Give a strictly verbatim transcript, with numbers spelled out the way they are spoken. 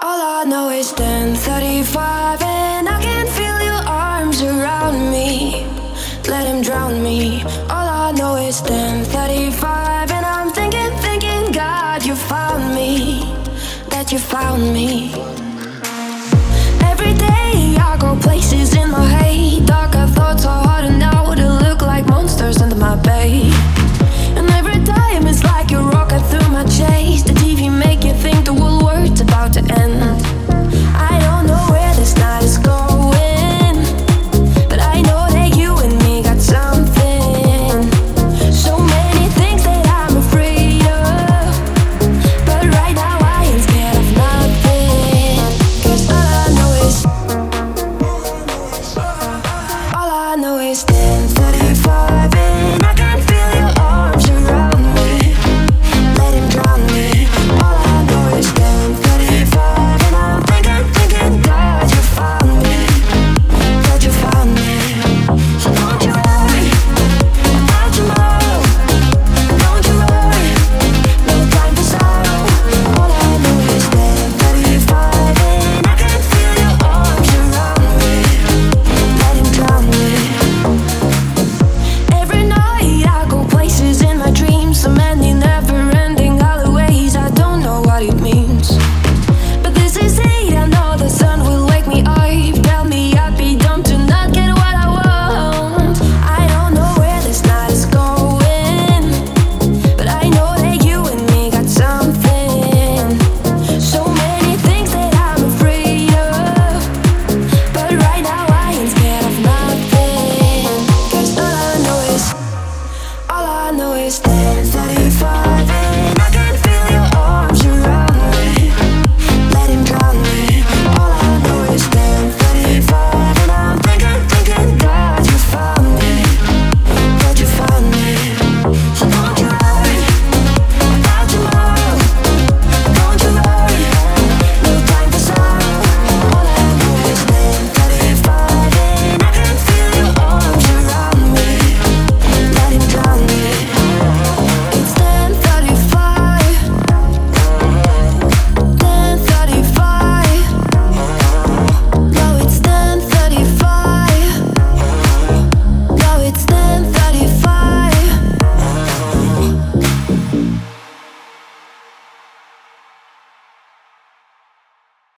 All I know is ten thirty-five and I can feel your arms around me. Let him drown me. All I know is ten thirty-five and I'm thinking, thinking, God, you found me. That you found me. Every day I go places in my head. Darker thoughts are harder now to look like monsters under my bed. And every time it's like a rocket through my chest. The T V make you think the whole world's about to end.